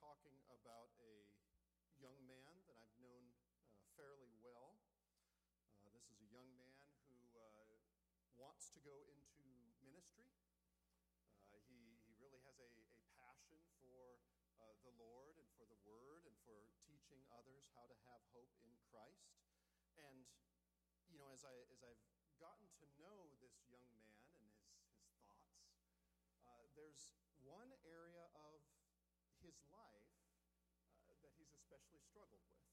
talking about a young man that I've known fairly well. This is a young man who wants to go into ministry. He really has a passion for the Lord and for the Word and for teaching others how to have hope in Christ. And, you know, as I've gotten to know this young man and his thoughts, there's one area of his life that he's especially struggled with,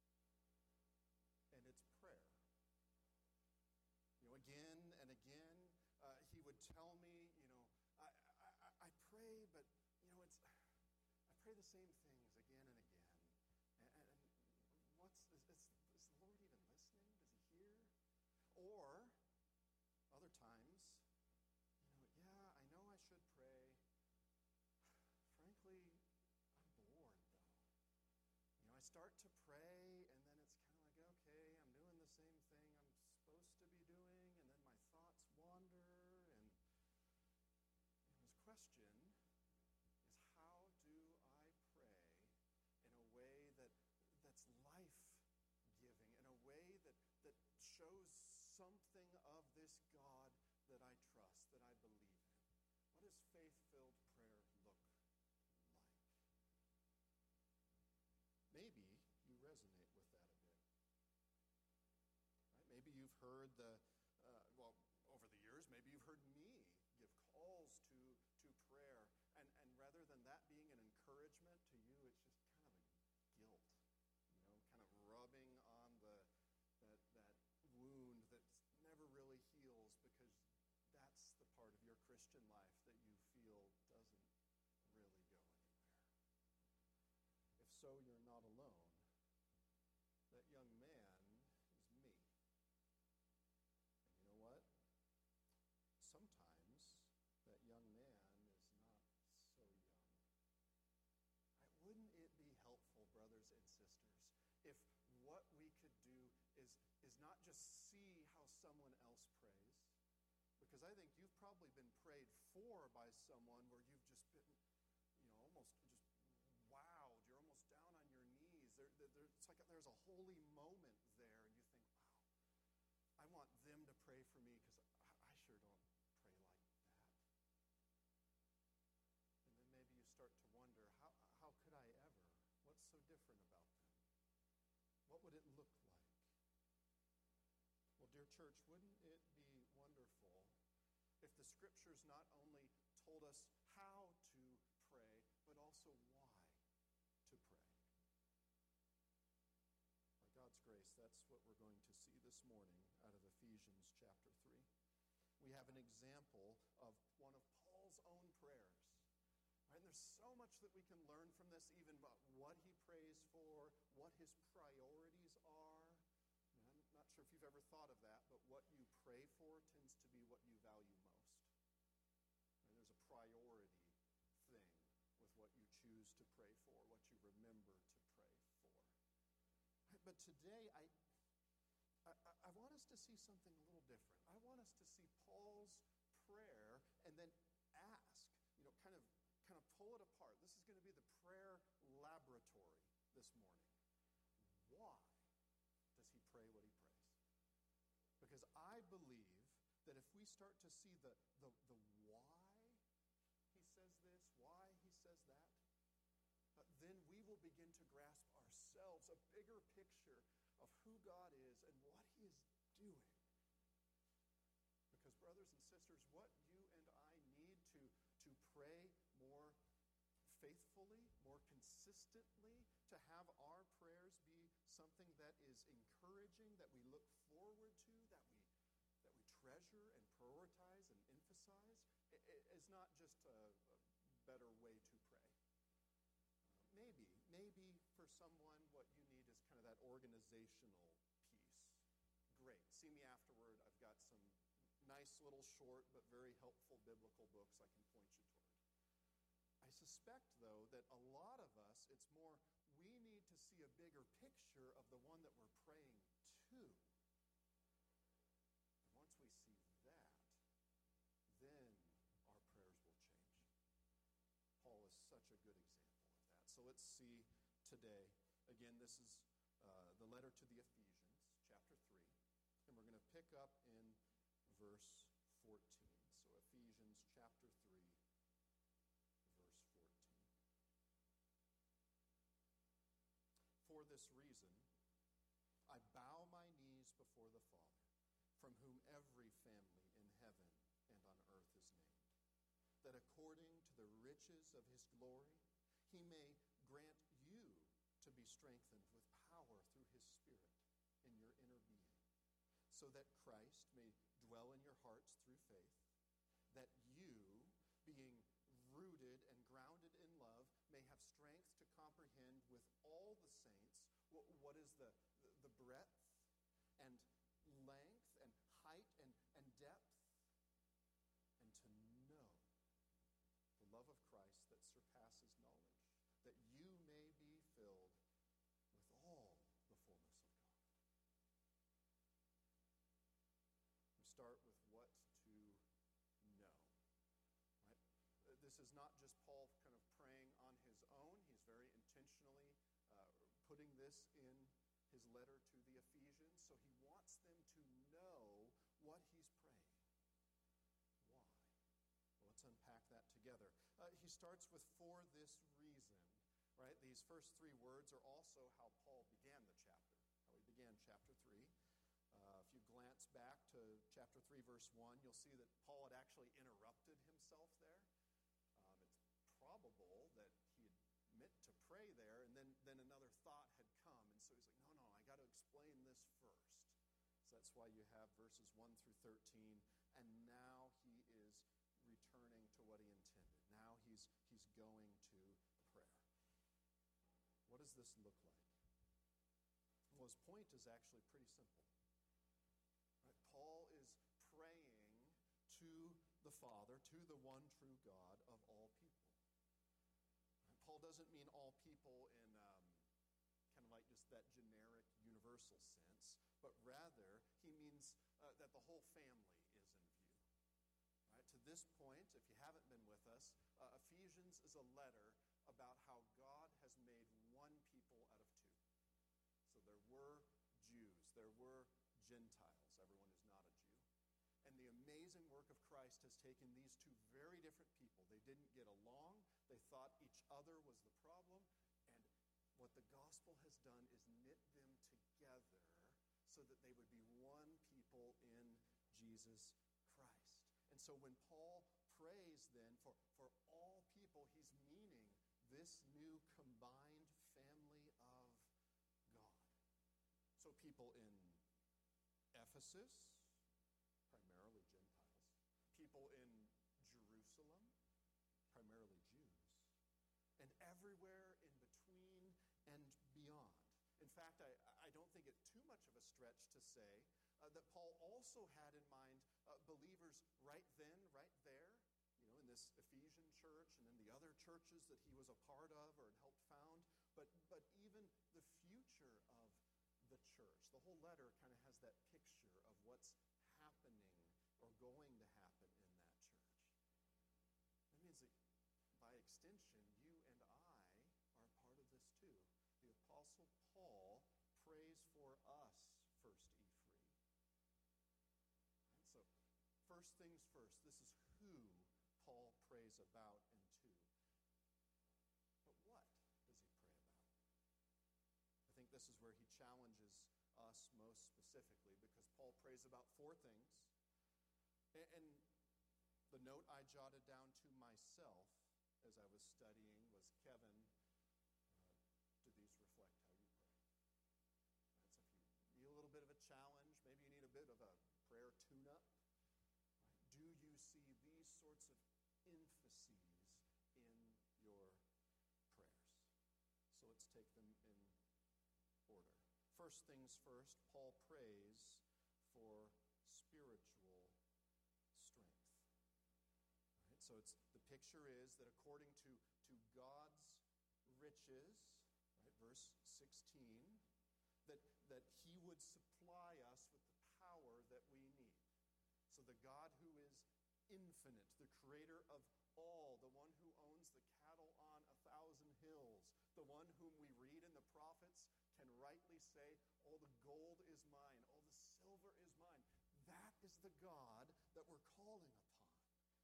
and it's prayer. You know, again and again, he would tell me, you know, I pray, but, you know, I pray the same things again and again. And is the Lord even listening? Does he hear? Or, other times, you know, yeah, I know I should pray. Frankly, I'm bored, though. You know, I start to pray, and then it's kind of like, okay, I'm doing the same thing I'm supposed to be doing, and then my thoughts wander, and his question is, how do I pray in a way that's life-giving, in a way that shows something of this God that I trust, that I believe in? What does faith-filled prayer look like? Maybe you resonate with that a bit. Right? Maybe you've heard over the years, maybe you've heard me give calls to prayer, and rather than that being an encouragement to you, it's just kind of a guilt, you know, kind of rubbing on that wound that never really heals, because that's the part of your Christian life that you feel doesn't really go anywhere. If so, you're not alone. That young man is me. And you know what? Sometimes that young man is not so young. Right? Wouldn't it be helpful, brothers and sisters, if what we could do is not just see how someone else prays? Because I think you've probably been prayed for by someone where you've just been, you know, almost just wowed. You're almost down on your knees. It's like there's a holy moment there, and you think, wow, I want them to pray for me because I sure don't pray like that. And then maybe you start to wonder, how could I ever? What's so different about them? What would it look like? Well, dear church, wouldn't it be wonderful if the Scriptures not only told us how to pray, but also why to pray? By God's grace, that's what we're going to see this morning out of Ephesians chapter 3. We have an example of one of Paul's own prayers. Right? And there's so much that we can learn from this, even about what he prays for, what his priorities are. And I'm not sure if you've ever thought of that, but what you pray for tends to be what you value most. And there's a priority thing with what you choose to pray for, what you remember to pray for. But today, I want us to see something a little different. I want us to see Paul's prayer and then ask, you know, kind of pull it apart. This is going to be the prayer laboratory this morning. Why does he pray what he prays? Because I believe that if we start to see the why he says this, why he says that, then we will begin to grasp ourselves a bigger picture of who God is and what he is doing. Because, brothers and sisters, what you and I need to pray more faithfully, more consistently, to have our prayers be something that is encouraging, that we look forward to, that we treasure and prioritize and emphasize, is not just a better way to pray. Maybe for someone what you need is kind of that organizational piece. Great. See me afterward. I've got some nice little short but very helpful biblical books I can point you toward. I suspect, though, that a lot of us, it's more, we need to see a bigger picture of the one that we're praying to. And once we see that, then our prayers will change. Paul is such a good example of that. So let's see today. Again, this is the letter to the Ephesians, chapter 3. And we're going to pick up in verse 14. So Ephesians chapter 3, verse 14. For this reason, I bow my knees before the Father, from whom every family in heaven and on earth is named, that according to the riches of his glory, he may grant you to be strengthened with power through his Spirit in your inner being, so that Christ may dwell in your hearts through faith, that you, being rooted and grounded in love, may have strength to comprehend with all the saints what is the breadth and length and height and depth, and to know the love of Christ that surpasses knowledge, that you may be filled with all the fullness of God. We start with what to know. Right? This is not just Paul kind of praying on his own. He's very intentionally putting this in his letter to the Ephesians. So he wants them to know what he's praying. Why? Well, let's unpack that together. He starts with "for this reason." Right? These first three words are also how Paul began the chapter, how he began chapter 3. If you glance back to chapter 3, verse 1, you'll see that Paul had actually interrupted himself there. It's probable that he had meant to pray there, and then another thought had come, and so he's like, no, I got to explain this first. So that's why you have verses 1 through 13, and now he is returning to what he intended. Now he's going to prayer. What does this look like? Well, his point is actually pretty simple. Right? Paul is praying to the Father, to the one true God of all people. Right? Paul doesn't mean all people in kind of like just that generic universal sense, but rather he means that the whole family is in view. Right? To this point, if you haven't been with us, Ephesians is a letter about how God has made one people out of two. So there were Jews, there were Gentiles. Everyone is not a Jew. And the amazing work of Christ has taken these two very different people. They didn't get along. They thought each other was the problem. And what the gospel has done is knit them together so that they would be one people in Jesus Christ. And so when Paul prays then for all people, he's meaning this new combined family of God. So people in Ephesus, primarily Gentiles. People in Jerusalem, primarily Jews. And everywhere in between and beyond. In fact, I don't think it too much of a stretch to say that Paul also had in mind believers right then, right there, in this Ephesian church and in the other churches that he was a part of or had helped found, but even the future of the church. The whole letter kind of has that picture of what's happening or going to happen in that church. That means that by extension, you and I are a part of this too. The Apostle Paul prays for us, first E3. And so, first things first, this is who Paul prays about and to. But what does he pray about? I think this is where he challenges us most specifically, because Paul prays about four things. And the note I jotted down to myself as I was studying was, Kevin, do these reflect how you pray? That's if you need a little bit of a challenge, maybe you need a bit of a prayer tune-up. Right? Do you see these sorts of emphases in your prayers? So let's take them in order. First things first, Paul prays for spiritual strength. Right? So the picture is that according to God's riches, right, verse 16, that he would supply us with the power that we need. So the God who is infinite, the creator of all, the one who owns the cattle on 1,000 hills, The one whom we read in the prophets can rightly say, "Oh, the gold is mine. Oh, the silver is mine." That is the God that we're calling upon.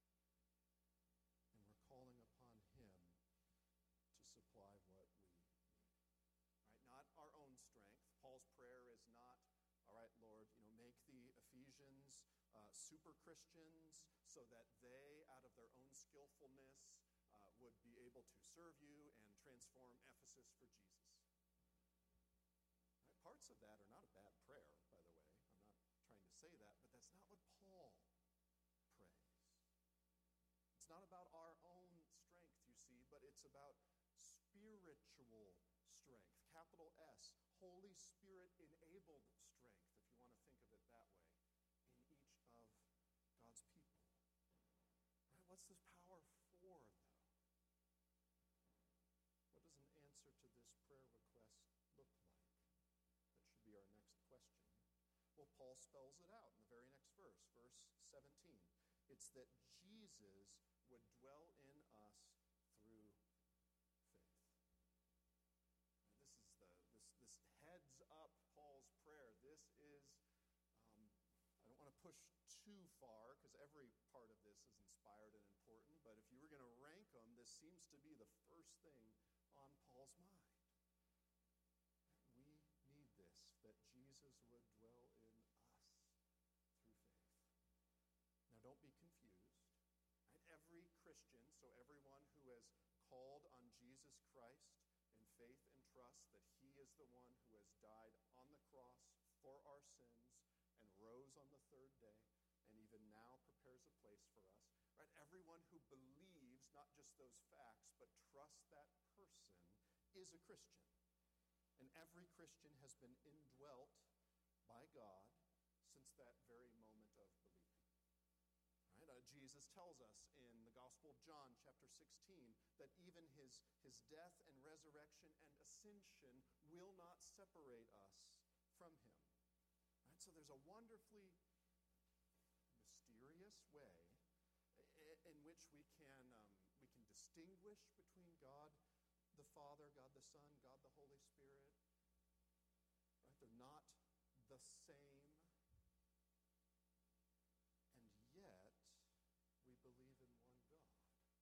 And we're calling upon him to supply what we need. Right? Not our own strength. Paul's prayer is not, "All right, Lord, make the Ephesians super Christians so that they, out of their own skillfulness, would be able to serve you and transform Ephesus for Jesus." Right? Parts of that are not a bad prayer, by the way. I'm not trying to say that, but that's not what Paul prays. It's not about our own strength, you see, but it's about spiritual strength. Capital S, Holy Spirit-enabled strength, if you want to think of it that way, in each of God's people. Right? What's this power for, though? What does an answer to this prayer request look like? That should be our next question. Well, Paul spells it out in the very next verse, verse 17. It's that Jesus would dwell in us through faith. This heads up Paul's prayer. This is, I don't want to push too far because every part of this is inspired and important, but if you were going to rank them, this seems to be the first thing on Paul's mind. We need this, that Jesus would dwell in us through faith. Now, don't be confused. Right? Every Christian, so everyone who has called on Jesus Christ in faith and trust that he is the one who has died on the cross for our sins and rose on the third day and even now prepares a place for us. Right? Everyone who believes not just those facts but trusts that person is a Christian. And every Christian has been indwelt by God since that very moment of believing. Right? Jesus tells us in the Gospel of John, chapter 16, that even his death and resurrection and ascension will not separate us from him. Right? So there's a wonderfully mysterious way in which we can distinguish between God the Father, God the Son, God the Holy Spirit. Right? They're not the same. And yet, we believe in one God.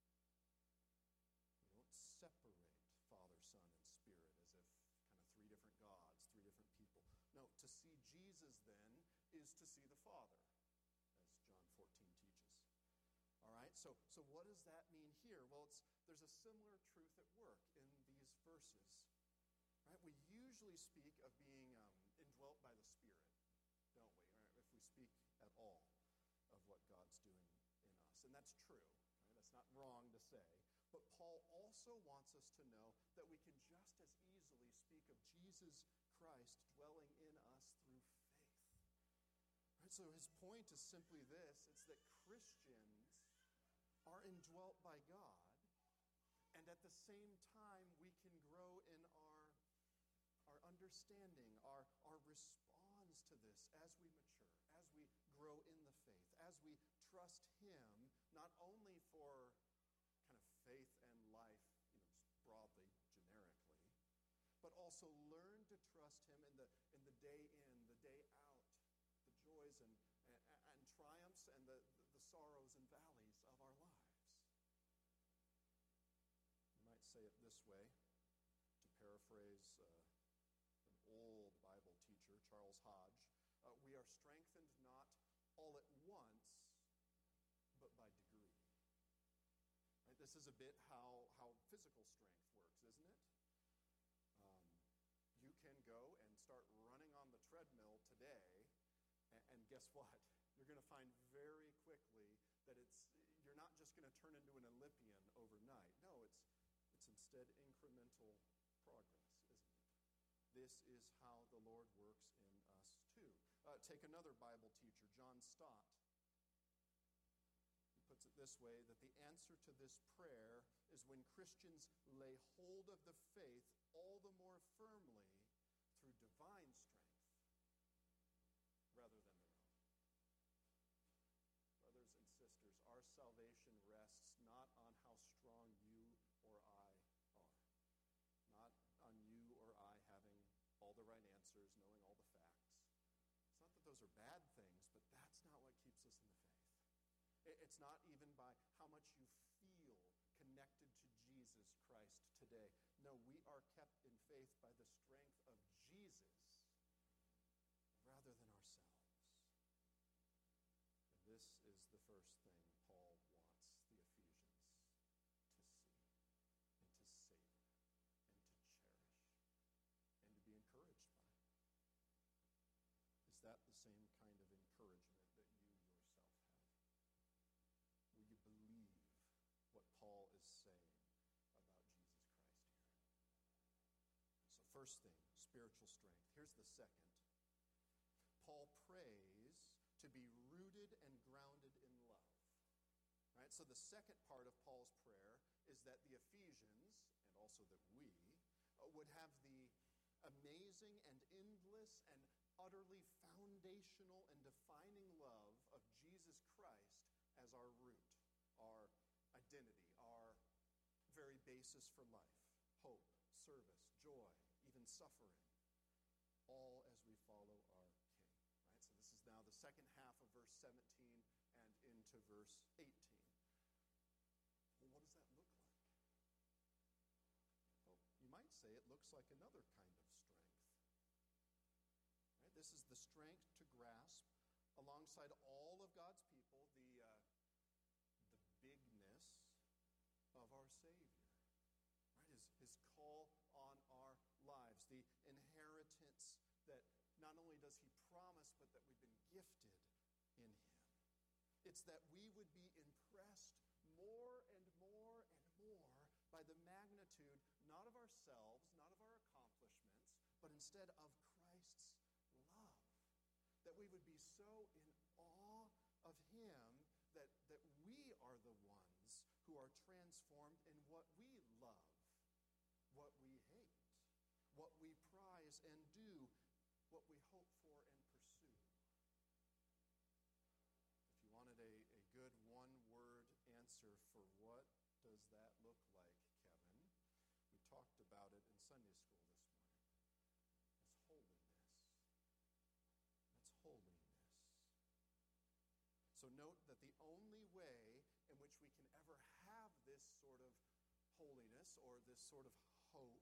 We don't separate Father, Son, and Spirit as if kind of three different gods, three different people. No, to see Jesus then is to see the Father, as John 14 teaches. All right, so what does that mean here? Well, there's a similar truth at work in these verses. Right? We usually speak of being indwelt by the Spirit, don't we? Right? If we speak at all of what God's doing in us. And that's true. Right? That's not wrong to say. But Paul also wants us to know that we can just as easily speak of Jesus Christ dwelling in us through faith. Right? So his point is simply this. It's that Christians are indwelt by God, and at the same time we can grow in our understanding, our response to this as we mature, as we grow in the faith, as we trust him, not only for kind of faith and life, broadly, generically, but also learn to trust him in the day in, the day out, the joys and triumphs and the sorrows and valleys of our lives. You might say it this way, to paraphrase an old Bible teacher, Charles Hodge, we are strengthened not all at once, but by degree. Right? This is a bit how physical strength works, isn't it? You can go and start running on the treadmill today, and guess what? You're going to find very quickly that you're not just going to turn into an Olympian overnight. No, it's instead incremental progress, isn't it? This is how the Lord works in us too. Take another Bible teacher, John Stott. He puts it this way, that the answer to this prayer is when Christians lay hold of the faith all the more firmly through divine strength rather than their own. Brothers and sisters, our salvation rests not on how strong you or I are, not those are bad things, but that's not what keeps us in the faith. It's not even by how much you feel connected to Jesus Christ today. No, we are kept in faith by the strength of Jesus rather than ourselves. And this is the first thing Paul wants the Ephesians to see and to savor and to cherish and to be encouraged by. Is that the same kind of encouragement that you yourself have? Will you believe what Paul is saying about Jesus Christ here? So first thing, spiritual strength. Here's the second. Paul prays to be rooted and grounded in love. Right? So the second part of Paul's prayer is that the Ephesians, and also that we, would have the amazing and endless and utterly foundational and defining love of Jesus Christ as our root, our identity, our very basis for life, hope, service, joy, even suffering, all as we follow our King. Right? So this is now the second half of verse 17 and into verse 18. Well, what does that look like? Well, you might say it looks like another kind of strength. Right? This is the strength to grasp, alongside all of God's people, the bigness of our Savior. Right? His call on our lives, the inheritance that not only does he promise, but that we've been gifted in him. It's that we would be impressed more and more and more by the magnitude, not of ourselves, not of our accomplishments, but instead of Christ's love. That we would be so in awe of him that we are the ones who are transformed in what we love, what we hate, what we prize and do, what we hope for and pursue. If you wanted a good one-word answer for what does that look like, Kevin, we talked about it in Sunday school this morning. It's holiness. That's holiness. So note that the only way in which we can ever have this sort of holiness or this sort of hope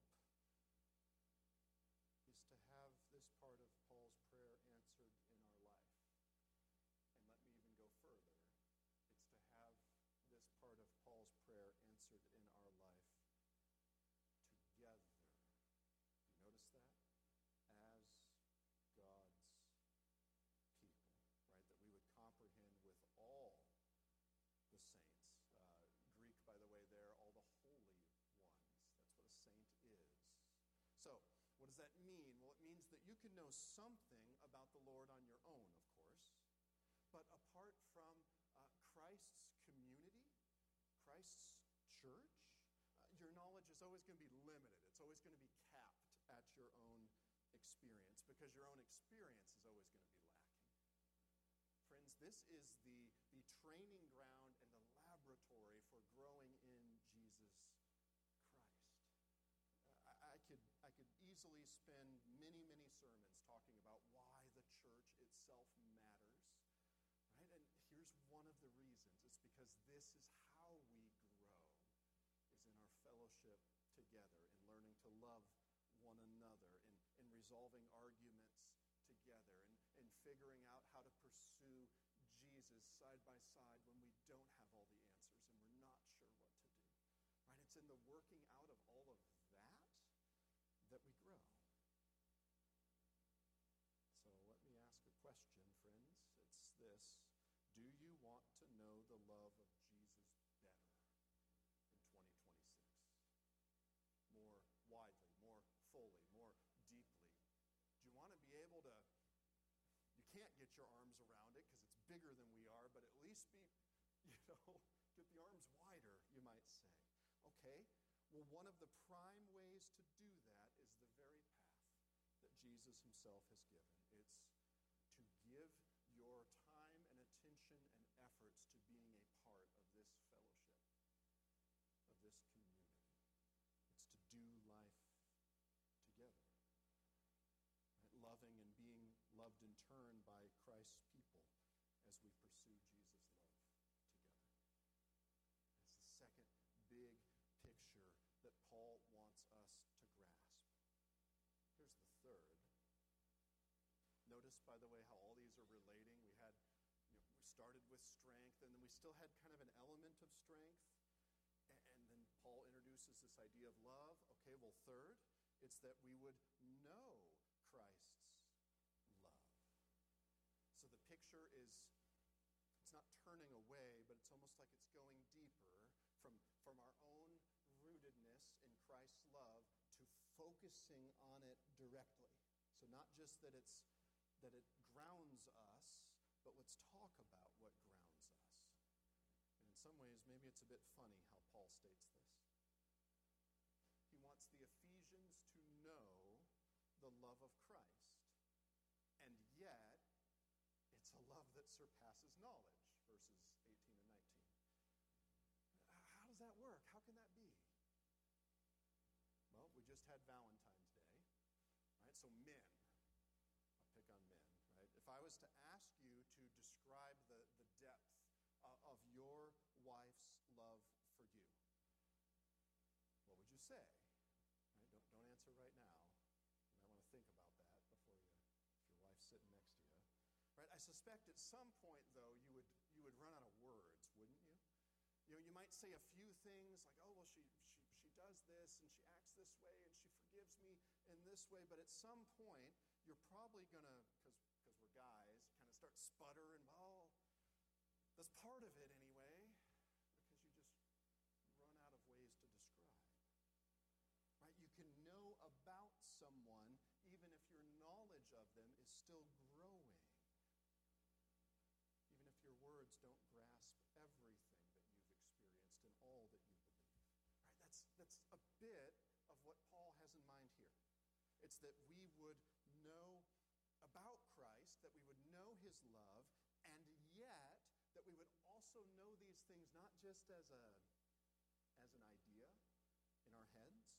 is to have this part of Paul's prayer answered in our life. And let me even go further. It's to have this part of Paul's prayer answered in our life together. You notice that? As God's people, right? That we would comprehend with all the saints. Greek, by the way, there, all the holy ones. That's what a saint is. So, what does that mean? Well, it means that you can know something about the Lord on your own, of course, but apart from Christ's community, Christ's church, your knowledge is always going to be limited. It's always going to be capped at your own experience, because your own experience is always going to be lacking. Friends, this is the training ground and the laboratory for growing in Jesus Christ. I could easily spend many, many sermons talking about why the church itself matters, right? And here's one of the reasons. It's because this is how we grow, is in our fellowship together, in learning to love one another, in resolving arguments together, and figuring out how to pursue Jesus side by side when we don't have all the answers and we're not sure what to do. Right? It's in the working out of all of that we grow. So let me ask a question, friends. It's this. Do you want to know the love of Jesus better in 2026? More widely, more fully, more deeply? Do you want to be able to, you can't get your arms around it because it's bigger than we are, but at least be, get the arms wider, you might say. Okay, well, one of the prime ways to do that is the very path that Jesus himself has given. It's to give your time and attention and efforts to being a part of this fellowship, of this community. It's to do life together. Right? Loving and being loved loved in turn by Christ's people as we pursue Jesus' love together. That's the second big picture that Paul wants us to grasp. Here's the third. Notice, by the way, how all these are relating. We started with strength, and then we still had kind of an element of strength. And then Paul introduces this idea of love. Okay, well, third, it's that we would know Christ's love. So the picture is, it's not turning away, but it's almost like it's going deeper from our own rootedness in Christ's love to focusing on it directly. So not just that it grounds us, but let's talk about what grounds us. And in some ways, maybe it's a bit funny how Paul states this. He wants the Ephesians to know the love of Christ, and yet it's a love that surpasses knowledge, verses 18 and 19. How does that work? How can that be? Well, we just had Valentine's Day, right? So men, I'll pick on men, right? If I was to ask you to describe the depth of your wife's love for you, what would you say? Right? Don't answer right now. You might want to think about that before if your wife's sitting next to you. Right? I suspect at some point, though, you would run out of words, wouldn't you? You might say a few things like, oh, well, she does this, and she acts this way, and she forgives me in this way. But at some point, you're probably going to, because we're guys, kind of start sputtering, well, that's part of it anyway, because you just run out of ways to describe. Right? You can know about someone even if your knowledge of them is still growing. Even if your words don't grasp everything that you've experienced and all that you believe. Right? That's a bit of what Paul has in mind here. It's that we would know about Christ, that we would know his love, and yet that we would also know these things not just as an idea in our heads,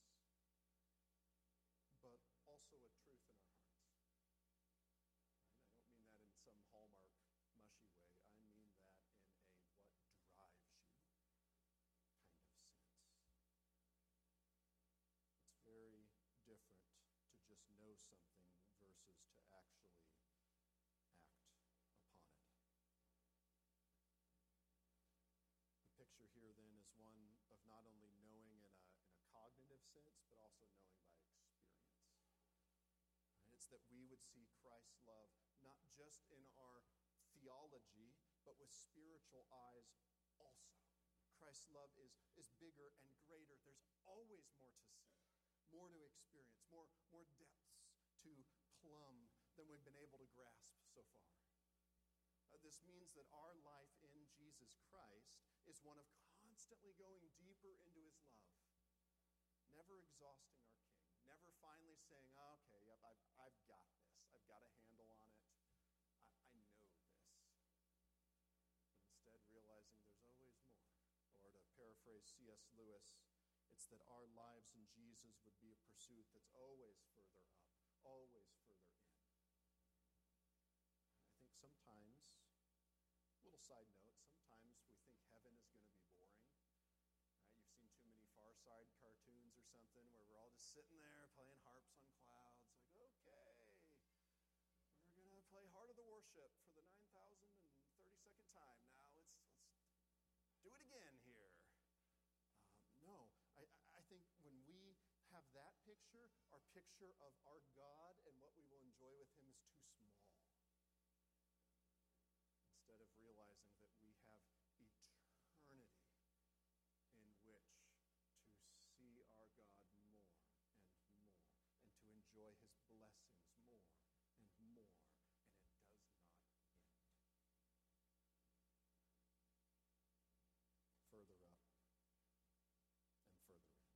but also a truth in our hearts. Right? I don't mean that in some Hallmark mushy way. I mean that in a what drives you kind of sense. It's very different to just know something versus to actually act upon it. The picture here then is one of not only knowing in a cognitive sense, but also knowing by experience. And it's that we would see Christ's love not just in our theology, but with spiritual eyes also. Christ's love is bigger and greater. There's always more to see, more to experience, more depths to plumb than we've been able to grasp so far. This means that our life in Jesus Christ is one of constantly going deeper into his love, never exhausting our King, never finally saying, oh, okay, yep, I've got this. I've got a handle on it. I know this. But instead realizing there's always more. Or to paraphrase C.S. Lewis, it's that our lives in Jesus would be a pursuit that's always further up, always further in. I think sometimes, little side note, sometimes we think heaven is going to be boring. Right? You've seen too many Far Side cartoons or something where we're all just sitting there playing harps on clouds. Like, okay, we're going to play Heart of the Worship for the 9,032nd time. Now let's do it again here. No, I think when we have that picture, our picture of our God and what we will enjoy with him is too small. Instead of realizing that we have eternity in which to see our God more and more, and to enjoy his blessings more and more, and it does not end. Further up and further in.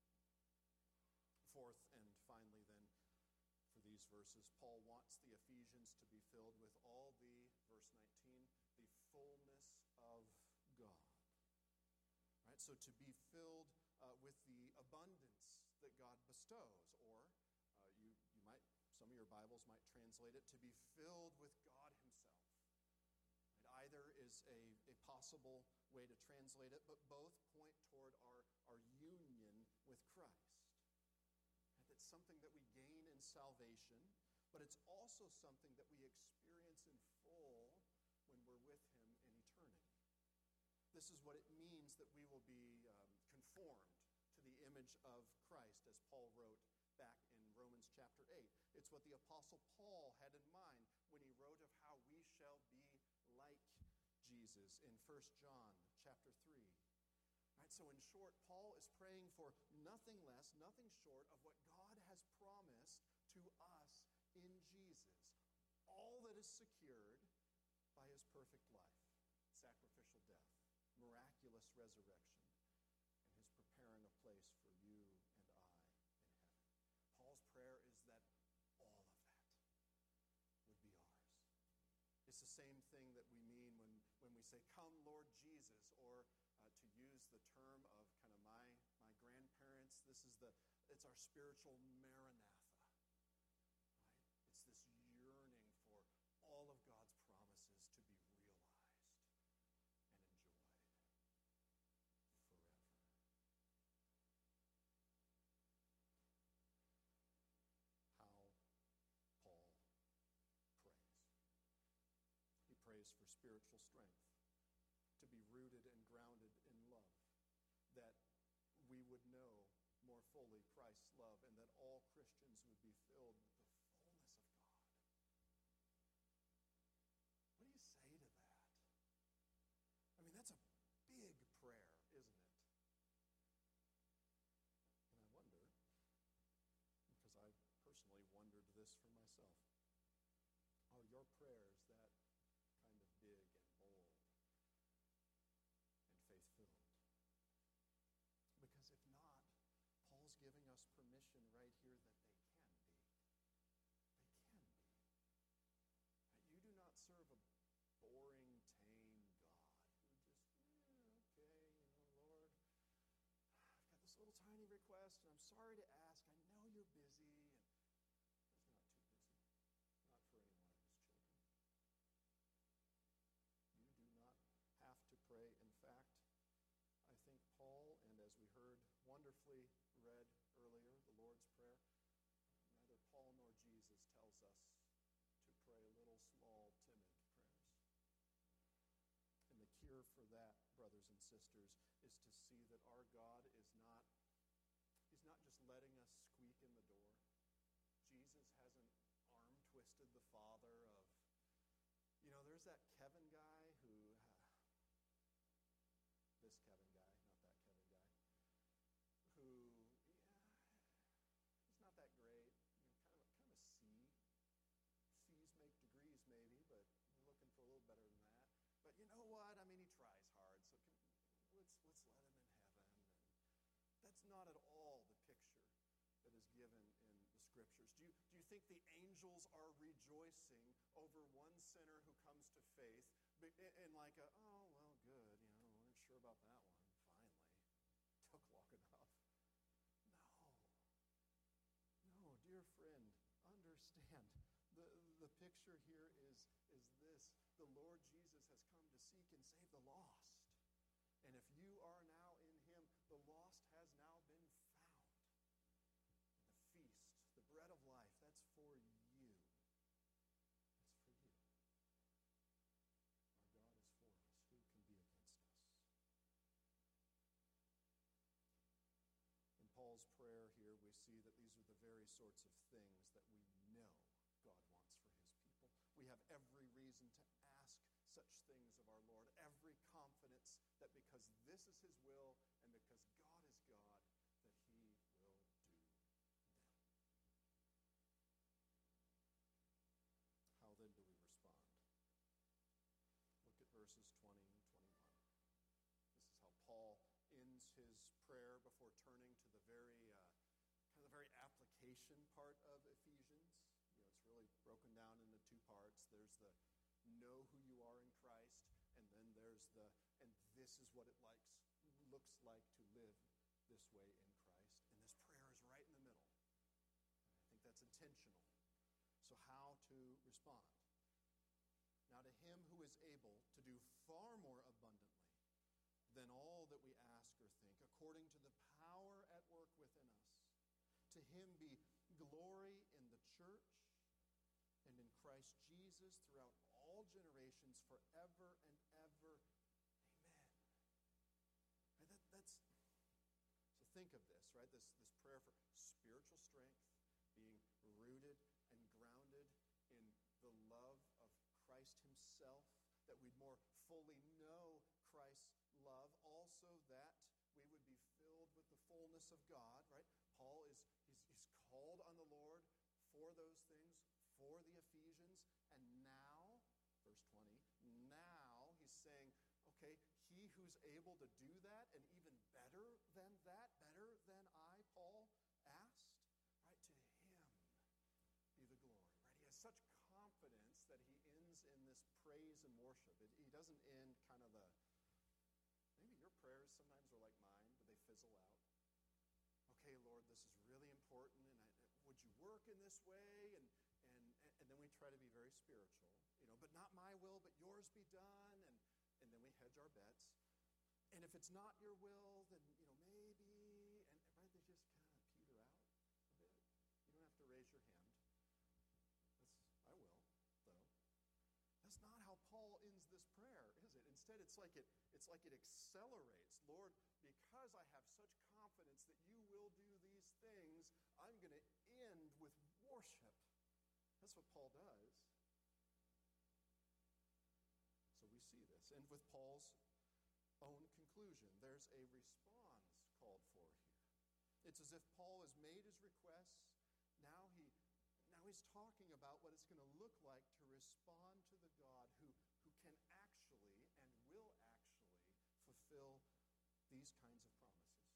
Fourth and finally then, for these verses, Paul wants the Ephesians to be filled with all the, verse 19, the fullness of God. Right? So to be filled with the abundance that God bestows, or you might, some of earlier Bibles might translate it, to be filled with God himself. Right? Either is a possible way to translate it, but both point toward our union with Christ. Right? That's something that we gain in salvation, but it's also something that we experience in full when we're with him in eternity. This is what it means that we will be conformed to the image of Christ, as Paul wrote back in Romans chapter 8. It's what the Apostle Paul had in mind when he wrote of how we shall be like Jesus in 1 John chapter 3. Right, so in short, Paul is praying for nothing less, nothing short of what God has promised to us in Jesus. All that is secured by his perfect life, sacrificial death, miraculous resurrection, and his preparing a place for you and I in heaven. Paul's prayer is that all of that would be ours. It's the same thing that we mean when we say, "Come, Lord Jesus," or to use the term of kind of my grandparents, it's our spiritual Maranatha. Right? It's this yearning for all of God's promises to be realized and enjoyed forever. How Paul prays. He prays for spiritual strength, to be rooted and grounded in love, that we would know more fully Christ's love, and that all Christians would be filled with the fullness of God. What do you say to that? I mean, that's a big prayer, isn't it? And I wonder, because I personally wondered this for myself, are your prayers that kind of big and bold and faith-filled? Because if not, Paul's giving us permission right here that they can be. They can be. You do not serve a boring, tame God who just, okay, Lord, I've got this little tiny request, and I'm sorry to ask. I know you're busy, and he's not too busy. Not for any one of his children. You do not have to pray. In fact, I think Paul, and as we heard wonderfully read earlier, the Lord's Prayer, neither Paul nor Jesus tells us to pray little, small, timid prayers. And the cure for that, brothers and sisters, is to see that our God is not, he's not just letting us squeak in the door. Jesus hasn't arm twisted the Father of, there's that Kevin guy who, this Kevin guy, not that Kevin guy, who, he's not that great, kind of a C. C's make degrees maybe, but we're looking for a little better than that. But you know what? I mean, he tries hard, so let's let him in heaven. And that's not at all the picture that is given in the Scriptures. Do you think the angels are rejoicing over one sinner who comes to faith and like, oh, well, good, we weren't sure about that one, finally. Took long enough. No, dear friend, understand. The picture here is this. The Lord Jesus has come to seek and save the lost. And if you are now in him, the lost has now been found. The feast, the bread of life, that's for you. That's for you. Our God is for us. Who can be against us? In Paul's prayer here, we see that these are the very sorts of things that we know God wants for his people. We have every reason to ask such things of our Lord, every confidence that because this is his will and because God is God, that he will do them. How then do we respond? Look at verses 20 and 21. This is how Paul ends his prayer before turning to the very application part of Ephesians. It's really broken down into two parts. There's the know who you are in Christ, and then there's and this is what it looks like to live this way in Christ. And this prayer is right in the middle. I think that's intentional. how to respond. Now to him who is able to do far more abundantly than all that we ask or think, according to the power at work within us, to him be glory in the church and in Christ Jesus throughout all generations, forever and ever. Amen. Right, that's so think of this, right? This prayer for spiritual strength, being rooted and grounded in the love of Christ himself, that we'd more fully know Christ's love, also that we would be filled with the fullness of God, right? Paul he's called on the Lord for those things, for the Ephesians, and now, verse 20, now he's saying, okay, he who's able to do that, and even better than that, better than I, Paul, asked, right, to him be the glory, right? He has such confidence that he ends in this praise and worship. He doesn't end kind of maybe your prayers sometimes are like mine, but they fizzle out. Okay, Lord, this is really important, and would you work in this way? And then we try to be very spiritual, but not my will, but yours be done, and then we hedge our bets. And if it's not your will, then, maybe, and right, they just kind of peter out a bit. You don't have to raise your hand. I will, though. That's not how Paul ends this prayer, is it? Instead, it's like it accelerates. Lord, because I have such confidence that you will do these things, I'm going to end with worship. That's what Paul does. So we see this. And with Paul's own conclusion, there's a response called for here. It's as if Paul has made his requests. Now he's talking about what it's going to look like to respond to the God who can actually and will actually fulfill these kinds of promises.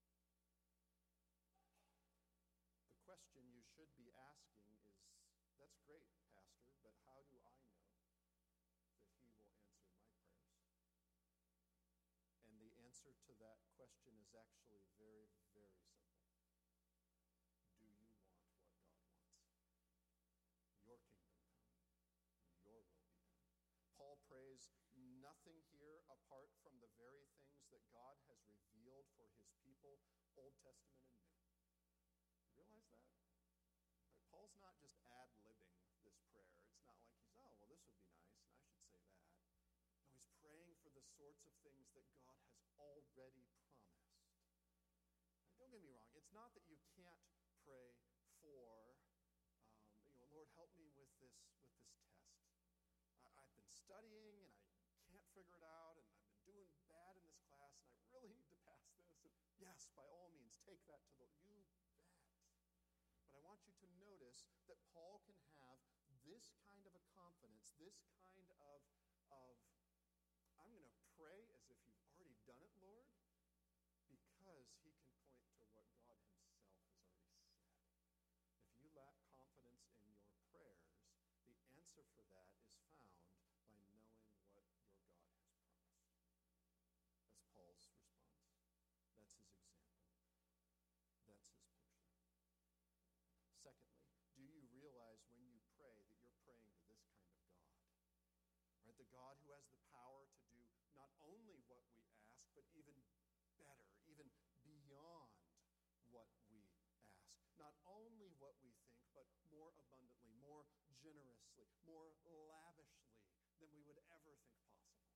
The question you should be asking is, that's great, Pastor, but how do I know that he will answer my prayers? And the answer to that question is actually very, very simple. Do you want what God wants? Your kingdom come, your will be done. Paul prays nothing here apart from the very things that God has revealed for his people, Old Testament and New. You realize that? Right, Paul's not just ad-libbing this prayer. It's not like he's, well, this would be nice, and I should say that. No, he's praying for the sorts of things that God has already promised. And don't get me wrong. It's not that you can't pray for, Lord, help me with this test. I've been studying, and I can't figure it out, and I've been doing bad in this class, and I really need to pass this. And yes, by all means, take that to you bet. But I want you to notice that Paul can have this kind of a confidence, this kind of I'm going to pray as if you've already done it, Lord, because he can point to what God himself has already said. If you lack confidence in your prayers, the answer for that is found by knowing what your God has promised. That's Paul's response. That's his example. That's his picture. Secondly, do you realize when you pray that you're praying to this kind of God? Right? The God who has the power to do not only what we ask, but even better, even beyond what we ask. Not only what we think, but more abundantly, more generously, more lavishly than we would ever think possible.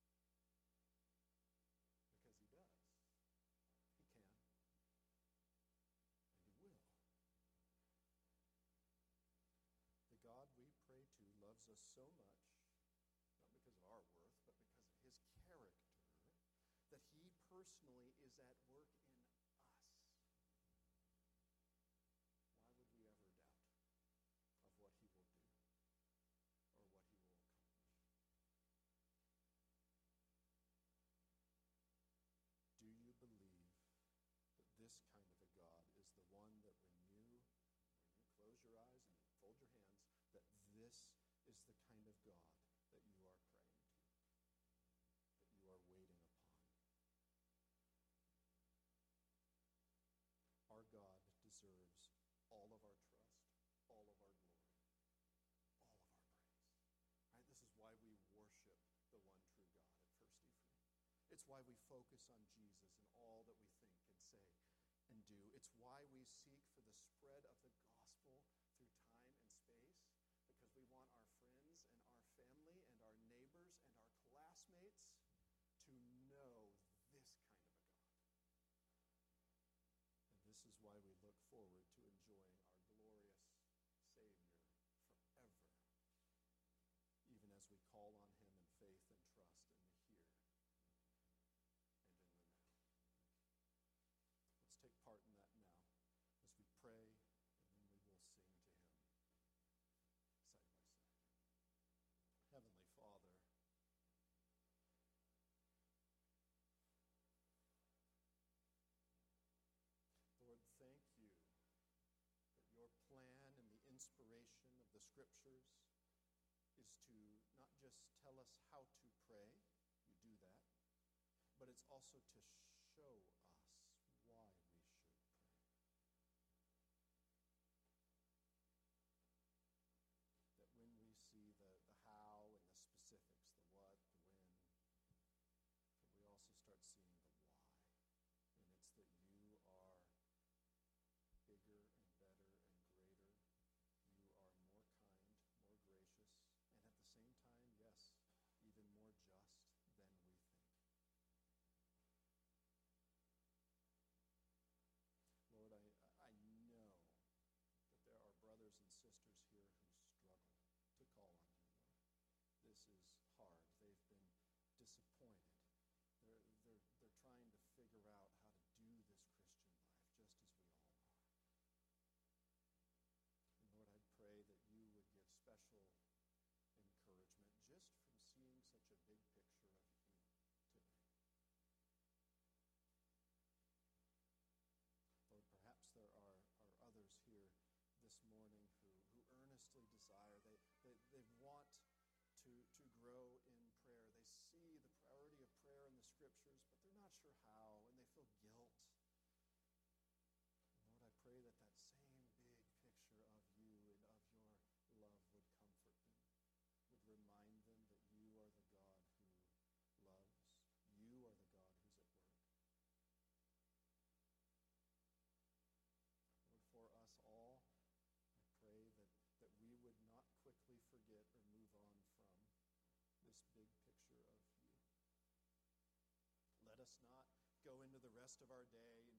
Because he does. He can. And he will. The God we pray to loves us so much, not because of our worth, but because of his character, that he personally is at work in us. Why would we ever doubt of what he will do or what he will accomplish? Do you believe that this kind of a God is the one that when you close your eyes and fold your hands, that this is the kind of God that you are praying to, that you are waiting upon? Our God deserves all of our trust, all of our glory. It's why we focus on Jesus in all that we think and say and do. It's why we seek for the spread of the gospel through time and space, because we want our friends and our family and our neighbors and our classmates to know this kind of a God. And this is why we look forward to enjoying our glorious Savior forever, even as we call on him in faith and trust in the here and in the now. Let's take part in that now as we pray, and then we will sing to him side by side. Heavenly Father, Lord, thank you that your plan and the inspiration of the Scriptures is to not just tell us how to pray, you do that, but it's also to show us why we should pray. That when we see the how and the specifics, the what, the when, that we also start seeing the why. And it's that you are bigger and better and greater. You are more kind, more gracious, and at the same time, yes, even more just than we think. Lord, I know that there are brothers and sisters here who struggle to call on you, Lord. This is hard. They've been disappointed. They're trying to figure out how to do this Christian life, just as we all are. And Lord, I pray that you would give special encouragement just from seeing such a big picture of you today. Lord, perhaps there are others here this morning who earnestly desire, they want to grow in prayer. They see the priority of prayer in the Scriptures, but they're not sure how, and they feel guilt. Lord, I pray that that same big picture of you and of your love would comfort them, would remind them that you are the God who loves. You are the God who's at work. Lord, for us all, I pray that we would not quickly forget or move on from this big picture of you. Let us not go into the rest of our day